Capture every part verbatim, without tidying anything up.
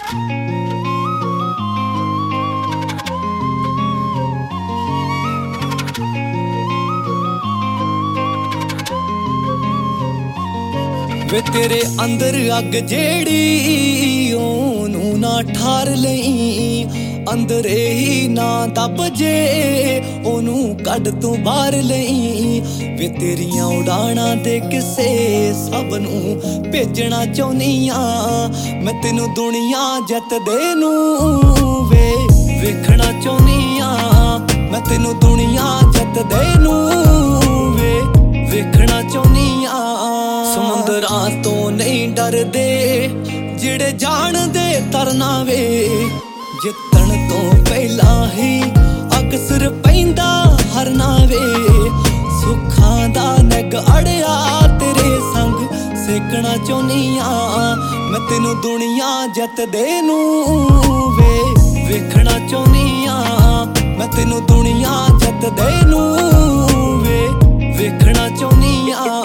ਵੇ ਤੇਰੇ ਅੰਦਰ ਅੱਗ ਜਿਹੜੀ ਉਹਨੂੰ ਨਾ ਠਾਰ ਲਈ, ਅੰਦਰ ਹੀ ਨਾ ਦੱਬ ਜੇ ਉਹਨੂੰ ਕੱਢ ਤੂੰ ਬਾਹਰ ਲਈ। ਵੇ ਤੇਰੀਆਂ ਉਡਾਣਾਂ ਦੇ ਕਿਸੇ ਸਭ ਨੂੰ ਭੇਜਣਾ ਚਾਹੁੰਦੀ ਆਂ ਮੈਂ, ਤੈਨੂੰ ਦੁਨੀਆ ਜਿੱਤਦੇ ਨੂੰ ਵੇ ਵੇਖਣਾ ਚਾਹੁੰਦੀ ਆਂ ਮੈਂ, ਤੈਨੂੰ ਦੁਨੀਆ ਜਿੱਤਦੇ ਨੂੰ ਵੇ ਵੇਖਣਾ ਚਾਹੁੰਦੀ ਆਂ। ਸਮੁੰਦਰਾਂ ਤੋਂ ਨਹੀਂ ਡਰਦੇ ਜਿਹੜੇ ਜਾਣਦੇ ਤਰਨਾ ਵੇ, ਜਿੱਤਣ ਤੋਂ ਪਹਿਲਾਂ ਹੀ ਅਕਸਰ ਪੈਂਦਾ ਹਰਨਾ ਵੇ। ਸੁੱਖਾਂ ਦਾ ਨਿੱਘ ਅੜਿਆ ਤੇਰੇ ਸੰਗ ਸੇਕਣਾ ਚਾਹੁੰਦੀ ਆਂ ਮੈਂ, ਤੈਨੂੰ ਦੁਨੀਆ ਜਿੱਤਦੇ ਨੂੰ ਵੇ ਵੇਖਣਾ ਚਾਹੁੰਦੀ ਆਂ ਮੈਂ, ਤੈਨੂੰ ਦੁਨੀਆ ਜਿੱਤਦੇ ਨੂੰ ਵੇ ਵੇਖਣਾ ਚਾਹੁੰਦੀ ਆਂ।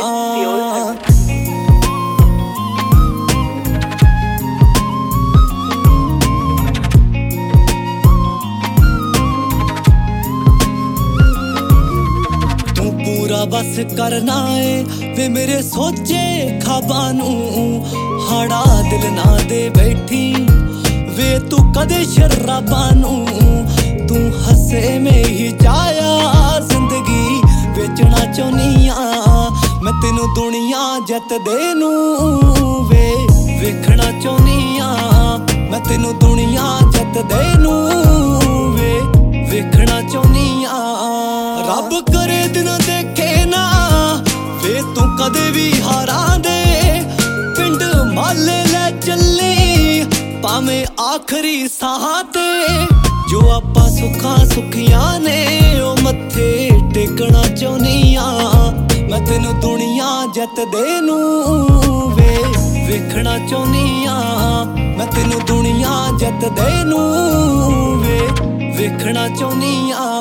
ਬਸ ਕਰਨਾ ਏ ਵੇ ਮੇਰੇ ਸੋਚੇ ਖਾਬਾਂ ਨੂੰ, ਹਾੜਾ ਦਿਲ ਨਾ ਦੇ ਬੈਠੀ ਵੇ ਤੂੰ ਕਦੇ ਸ਼ਰਾਬਾਂ ਨੂੰ। ਤੂੰ ਹੱਸੇ ਮੇ ਹੀ ਚਾਇਆ ਜ਼ਿੰਦਗੀ ਵੇਚਣਾ ਚਾਹੁੰਦੀ ਆਂ ਮੈਂ, ਤੈਨੂੰ ਦੁਨੀਆ ਜਿੱਤਦੇ ਨੂੰ ਵੇ ਵੇਖਣਾ ਚਾਹੁੰਦੀ ਆਂ ਮੈਂ, ਤੈਨੂੰ ਦੁਨੀਆ ਜਿੱਤਦੇ ਨੂੰ ਵੇ ਵੇਖਣਾ ਚਾਹੁੰਦੀ ਆਂ। ਰੱਬ ਕਰੇ ਦਿਨ ਦੇਖੇ ਨਾ ਵੇ ਤੂੰ ਕਦੇ ਵੀ ਹਾਰਾਂ ਦੇ ਪਿੰਡ ਮਾਲੇ ਲੈ ਚੱਲੀ, ਭਾਵੇਂ ਆਖਰੀ ਸਾਹਾਂ ਤੇ ਜੋ ਆਪਾਂ ਸੁੱਖਾਂ ਸੁੱਖੀਆਂ ਨੇ ਉਹ ਮੱਥੇ ਟੇਕਣਾ ਚਾਹੁੰਦੀ ਆਂ ਮੈਂ, ਤੈਨੂੰ ਦੁਨੀਆ ਜਿੱਤਦੇ ਨੂੰ ਵੇ ਵੇਖਣਾ ਚਾਹੁੰਦੀ ਆਂ ਮੈਂ, ਤੈਨੂੰ ਦੁਨੀਆ ਜਿੱਤਦੇ ਨੂੰ ਵੇ ਵੇਖਣਾ ਚਾਹੁੰਦੀ ਆਂ।